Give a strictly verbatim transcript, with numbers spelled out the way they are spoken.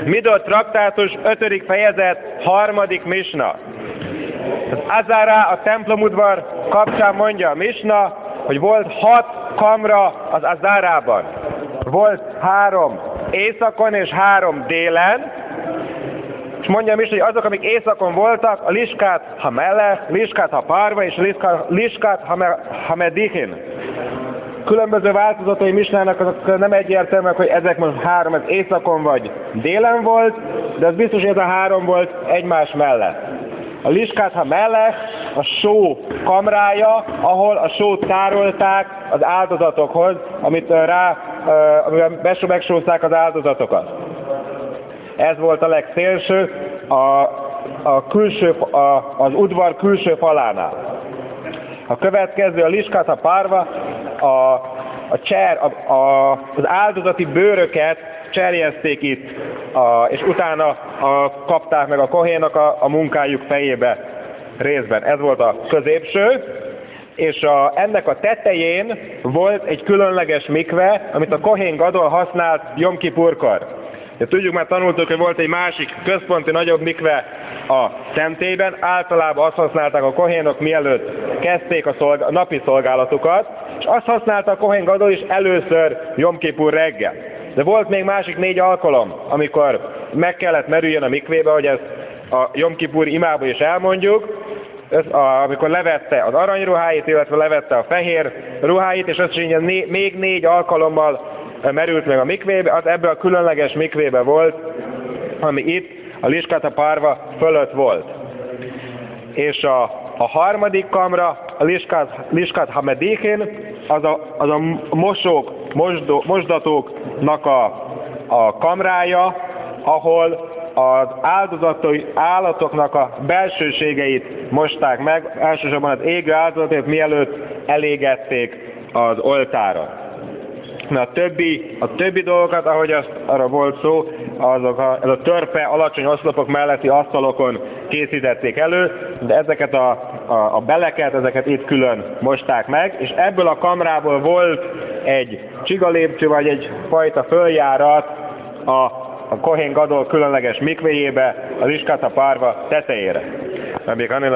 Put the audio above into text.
Midot traktátus, ötödik fejezet, harmadik misna. Az Azárá a templomudvar kapcsán mondja a misna, hogy volt hat kamra az Azárában. Volt három északon és három délen, és mondja is, hogy azok, amik északon voltak, a Liskát Hamele, Liskát Haparva és Liskát Hamedichin. Különböző változatai misnának azok nem egyértelműek, hogy ezek most három, ez északon vagy délen volt, de az biztos, hogy ez a három volt egymás mellett. A Liskát Hamele a só kamrája, ahol a sót tárolták az áldozatokhoz, amit rá, amivel megsózták az áldozatokat. Ez volt a legszélső, a, a külső, a, az udvar külső falánál. A következő a Liskát Haparva, a, a cser, a, a, az áldozati bőröket cserjezték itt, a, és utána a, kapták meg a kohénak a, a munkájuk fejébe részben. Ez volt a középső, és a, ennek a tetején volt egy különleges mikve, amit a kohén gadol használt Jom Kipurkor. De tudjuk, már tanultuk, hogy volt egy másik központi nagyobb mikve a szentélyben, általában azt használták a kohénok, mielőtt kezdték a, szolg- a napi szolgálatukat, és azt használta a kohén gadol is először Jom Kipur reggel. De volt még másik négy alkalom, amikor meg kellett merüljön a mikvébe, hogy ezt a Jom Kipur imába is elmondjuk, ez a, amikor levette az aranyruháit, illetve levette a fehér ruháit, és azt mondja, né- még négy alkalommal merült meg a mikvébe, az ebben a különleges mikvébe volt, ami itt a Liskát Haparva fölött volt. És a, a harmadik kamra, a Liskát, Liskát Hamedichin, az a, az a mosók, mosdó, mosdatóknak a, a kamrája, ahol az áldozatai állatoknak a belsőségeit mosták meg, elsősorban az égő áldozatot, mielőtt elégették az oltáron. Na, a többi, a többi dolgokat, ahogy azt, arra volt szó, azok a, ez a törpe alacsony oszlopok melletti asztalokon készítették elő, de ezeket a, a, a beleket, ezeket itt külön mosták meg, és ebből a kamrából volt egy csigalépcső, vagy egy fajta följárat a, a kohén gadol különleges mikvéjébe, a Liskát Haparva tetejére.